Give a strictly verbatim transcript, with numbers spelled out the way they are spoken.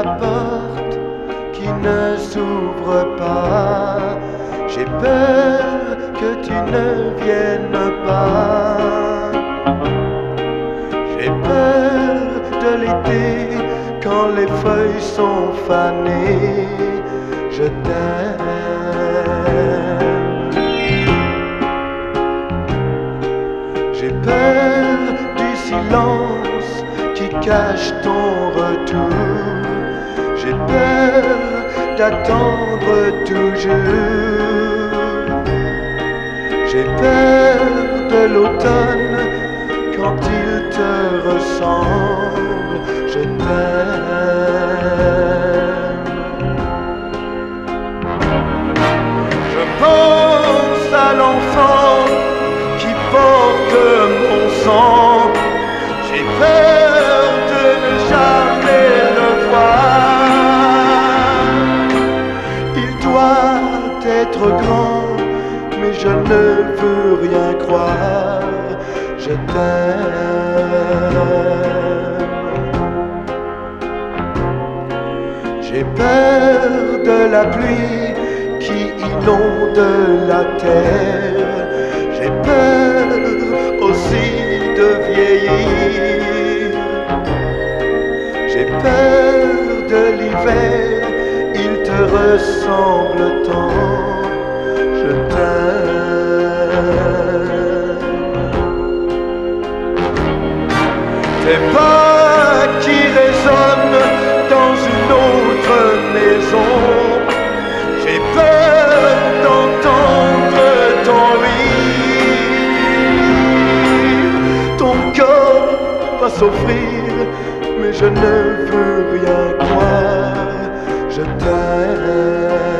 porte qui ne s'ouvre pas. J'ai peur que tu ne viennes pas. J'ai peur de l'été quand les feuilles sont fanées. Je t'aime. J'ai peur du silence qui cache ton retour. J'ai peur d'attendre toujours. J'ai peur de l'automne quand il te ressemble. Je t'aime. Je pense à l'enfant qui porte mon sang. J'ai peur de ne jamais le voir. Il doit être grand, mais je ne veux rien croire. Je t'aime. J'ai peur de la pluie qui inonde la terre. J'ai peur aussi de vieillir. J'ai peur de l'hiver, il te ressemble tant. Je t'aime. Tes pas qui résonnent dans une autre maison. J'ai peur d'entendre ton rire. Ton corps va s'offrir, mais je ne veux rien croire. Je t'aime.